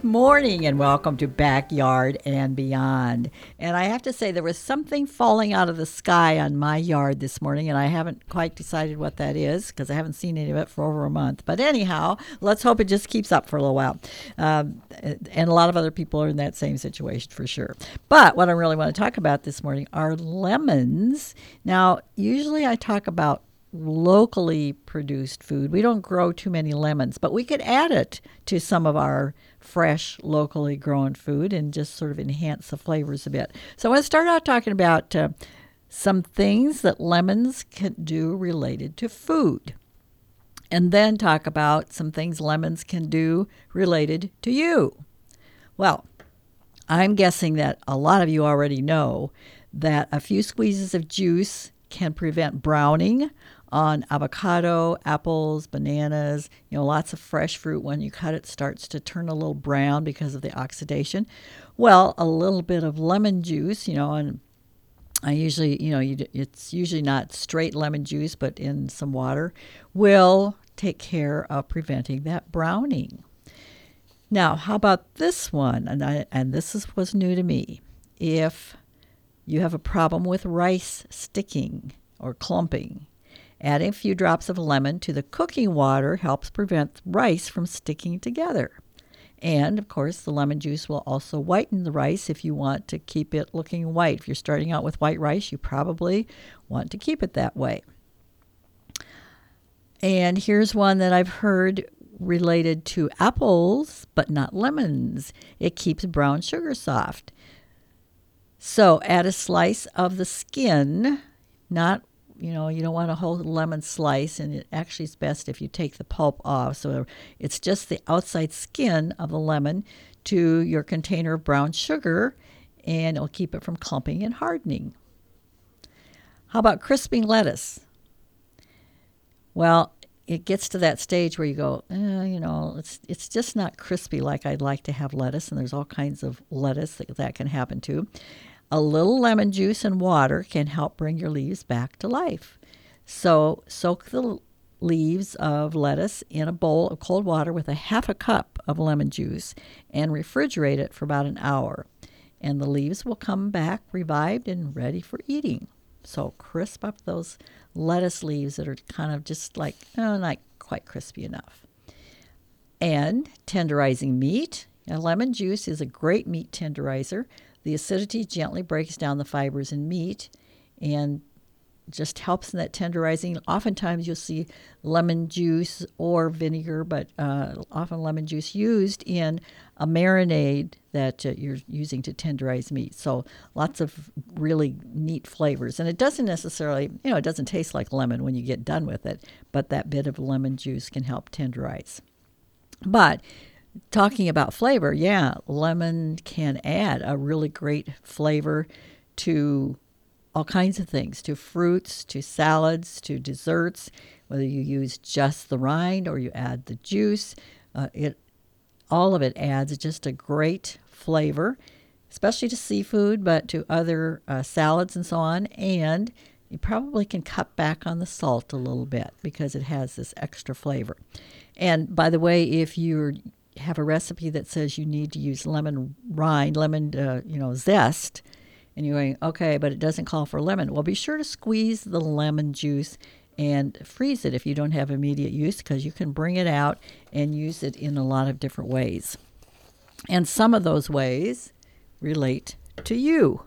morning and welcome to Backyard and Beyond. And I have to say, there was something falling out of the sky on my yard this morning, and I haven't quite decided what that is because I haven't seen any of it for over a month. But anyhow, let's hope it just keeps up for a little while. And a lot of other people are in that same situation for sure. But what I really want to talk about this morning are lemons. Now, usually I talk about locally produced food. We don't grow too many lemons, but we could add it to some of our fresh, locally grown food and just sort of enhance the flavors a bit. So I want to start out talking about some things that lemons can do related to food, and then talk about some things lemons can do related to you. Well, I'm guessing that a lot of you already know that a few squeezes of juice can prevent browning on avocado, apples, bananas, lots of fresh fruit. When you cut it, starts to turn a little brown because of the oxidation. Well, a little bit of lemon juice, and I usually, it's usually not straight lemon juice, but in some water, will take care of preventing that browning. Now, how about this one? And this was new to me. If you have a problem with rice sticking or clumping, adding a few drops of lemon to the cooking water helps prevent rice from sticking together. And, of course, the lemon juice will also whiten the rice if you want to keep it looking white. If you're starting out with white rice, you probably want to keep it that way. And here's one that I've heard related to apples, but not lemons. It keeps brown sugar soft. So add a slice of the skin, not you don't want a whole lemon slice, and it actually is best if you take the pulp off. So it's just the outside skin of the lemon to your container of brown sugar, and it'll keep it from clumping and hardening. How about crisping lettuce? Well, it gets to that stage where you go, it's just not crispy like I'd like to have lettuce, and there's all kinds of lettuce that can happen to. A little lemon juice and water can help bring your leaves back to life. So soak the leaves of lettuce in a bowl of cold water with a half a cup of lemon juice and refrigerate it for about an hour. And the leaves will come back revived and ready for eating. So crisp up those lettuce leaves that are kind of just like, not quite crispy enough. And tenderizing meat. Now, lemon juice is a great meat tenderizer. The acidity gently breaks down the fibers in meat and just helps in that tenderizing. Oftentimes you'll see lemon juice or vinegar, but often lemon juice used in a marinade that you're using to tenderize meat. So lots of really neat flavors. And it doesn't necessarily, it doesn't taste like lemon when you get done with it, but that bit of lemon juice can help tenderize. But talking about flavor, lemon can add a really great flavor to all kinds of things, to fruits, to salads, to desserts, whether you use just the rind or you add the juice. All of it adds just a great flavor, especially to seafood, but to other salads and so on. And you probably can cut back on the salt a little bit because it has this extra flavor. And by the way, if you have a recipe that says you need to use lemon rind, zest, and you're going, okay, but it doesn't call for lemon. Well, be sure to squeeze the lemon juice and freeze it if you don't have immediate use, because you can bring it out and use it in a lot of different ways. And some of those ways relate to you.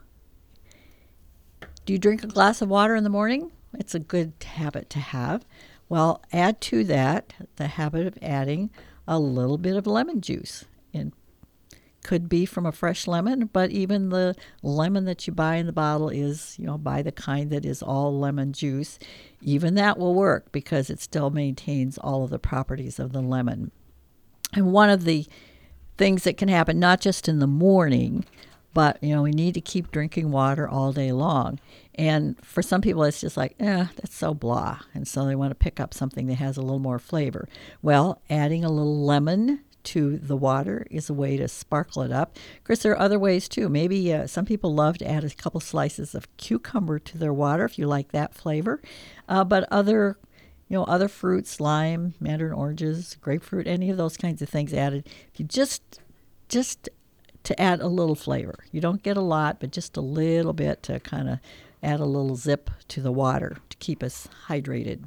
Do you drink a glass of water in the morning? It's a good habit to have. Well, add to that the habit of adding a little bit of lemon juice. And could be from a fresh lemon, but even the lemon that you buy in the bottle is, buy the kind that is all lemon juice. Even that will work because it still maintains all of the properties of the lemon. And one of the things that can happen, not just in the morning, but, we need to keep drinking water all day long. And for some people, it's just like, that's so blah. And so they want to pick up something that has a little more flavor. Well, adding a little lemon to the water is a way to sparkle it up. Of course, there are other ways too. Maybe some people love to add a couple slices of cucumber to their water if you like that flavor. But other fruits, lime, mandarin oranges, grapefruit, any of those kinds of things added. If you just just to add a little flavor. You don't get a lot, but just a little bit to kind of add a little zip to the water to keep us hydrated.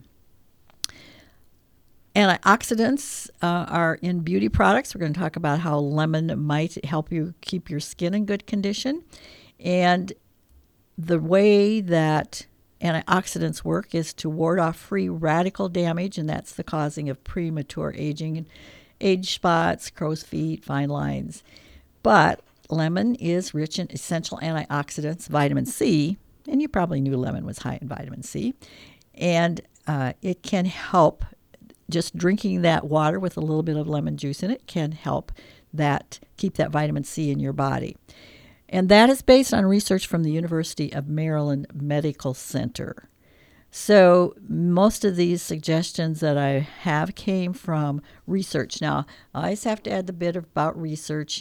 Antioxidants are in beauty products. We're going to talk about how lemon might help you keep your skin in good condition. And the way that antioxidants work is to ward off free radical damage, and that's the causing of premature aging and age spots, crow's feet, fine lines. But lemon is rich in essential antioxidants, vitamin C, and you probably knew lemon was high in vitamin C. And it can help, just drinking that water with a little bit of lemon juice in it can help that keep that vitamin C in your body. And that is based on research from the University of Maryland Medical Center. So most of these suggestions that I have came from research. Now, I always have to add the bit about research.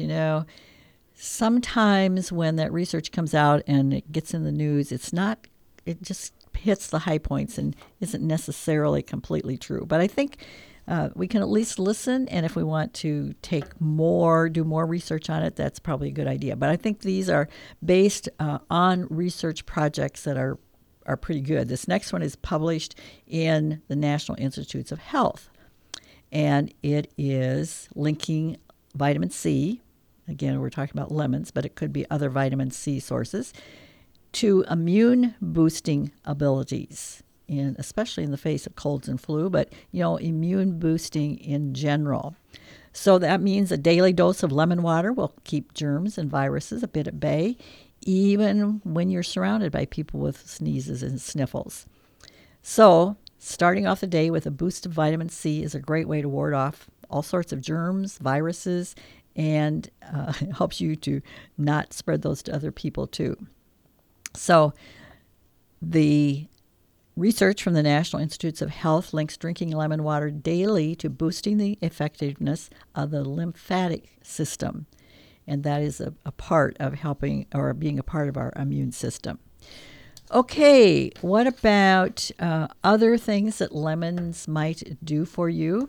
Sometimes when that research comes out and it gets in the news, it just hits the high points and isn't necessarily completely true. But I think we can at least listen, and if we want to do more research on it, that's probably a good idea. But I think these are based on research projects that are pretty good. This next one is published in the National Institutes of Health, and it is linking vitamin C. Again, we're talking about lemons, but it could be other vitamin C sources, to immune boosting abilities, especially in the face of colds and flu, but immune boosting in general. So that means a daily dose of lemon water will keep germs and viruses a bit at bay, even when you're surrounded by people with sneezes and sniffles. So starting off the day with a boost of vitamin C is a great way to ward off all sorts of germs, viruses, and helps you to not spread those to other people too. So the research from the National Institutes of Health links drinking lemon water daily to boosting the effectiveness of the lymphatic system. And that is a part of helping, or being a part of, our immune system. Okay, what about other things that lemons might do for you?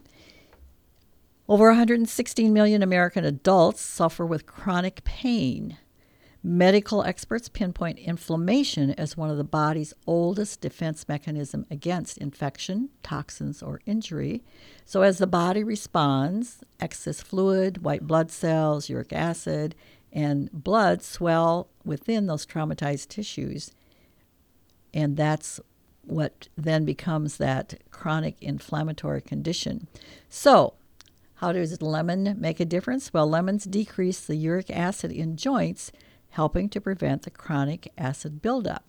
Over 116 million American adults suffer with chronic pain. Medical experts pinpoint inflammation as one of the body's oldest defense mechanism against infection, toxins, or injury. So as the body responds, excess fluid, white blood cells, uric acid, and blood swell within those traumatized tissues. And that's what then becomes that chronic inflammatory condition. So how does lemon make a difference? Well, lemons decrease the uric acid in joints, helping to prevent the chronic acid buildup.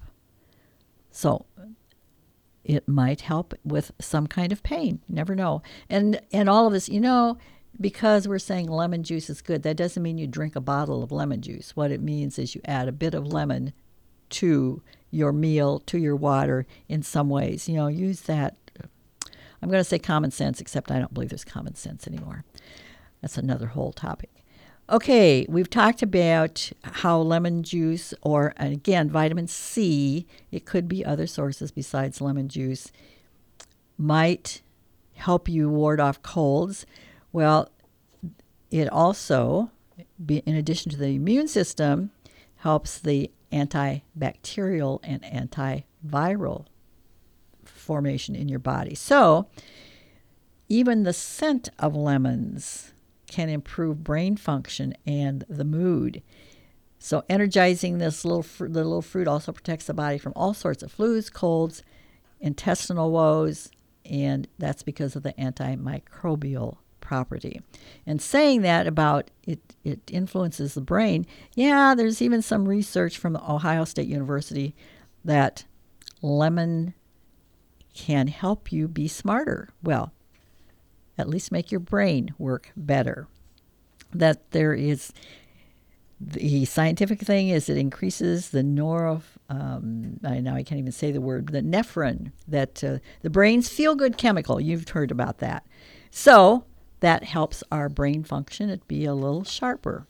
So it might help with some kind of pain. You never know. And all of this, because we're saying lemon juice is good, that doesn't mean you drink a bottle of lemon juice. What it means is you add a bit of lemon to your meal, to your water in some ways. Use that. I'm going to say common sense, except I don't believe there's common sense anymore. That's another whole topic. Okay, we've talked about how lemon juice, or again, vitamin C, it could be other sources besides lemon juice, might help you ward off colds. Well, it also, in addition to the immune system, helps the antibacterial and antiviral formation in your body. So even the scent of lemons can improve brain function and the mood. So energizing the little fruit also protects the body from all sorts of flus, colds, intestinal woes, and that's because of the antimicrobial property. And saying that about it influences the brain, there's even some research from Ohio State University that lemon can help you be smarter. Well, at least make your brain work better. That there is, the scientific thing is it increases the I can't even say the word, the nephrine, that the brain's feel-good chemical. You've heard about that. So that helps our brain function. It be a little sharper.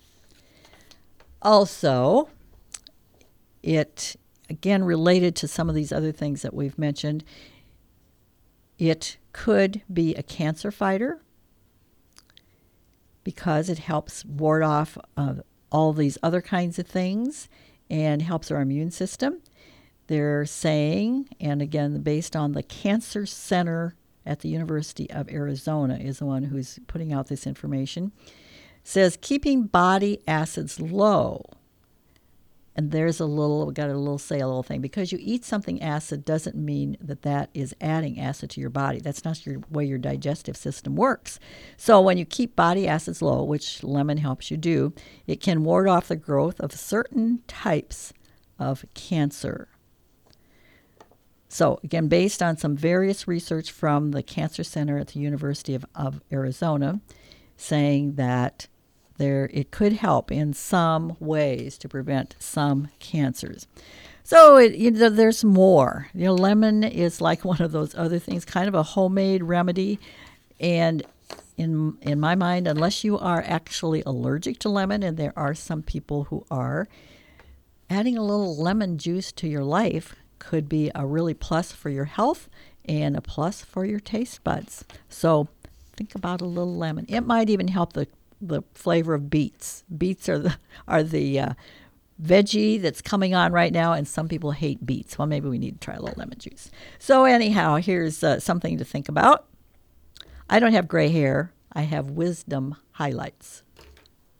Also, it, again, related to some of these other things that we've mentioned, it could be a cancer fighter. because it helps ward off all these other kinds of things and helps our immune system. They're saying, and again, based on the Cancer Center at the University of Arizona is the one who's putting out this information, says keeping body acids low. And there's a little thing. Because you eat something acid doesn't mean that is adding acid to your body. That's not the way your digestive system works. So when you keep body acids low, which lemon helps you do, it can ward off the growth of certain types of cancer. So again, based on some various research from the Cancer Center at the University of Arizona, saying that it could help in some ways to prevent some cancers. So there's more. Lemon is like one of those other things, kind of a homemade remedy. And in my mind, unless you are actually allergic to lemon, and there are some people who are, adding a little lemon juice to your life could be a really plus for your health and a plus for your taste buds. So think about a little lemon. It might even help the flavor of beets. Beets are the veggie that's coming on right now, and some people hate beets. Well, maybe we need to try a little lemon juice. So anyhow, here's something to think about. I don't have gray hair. I have wisdom highlights.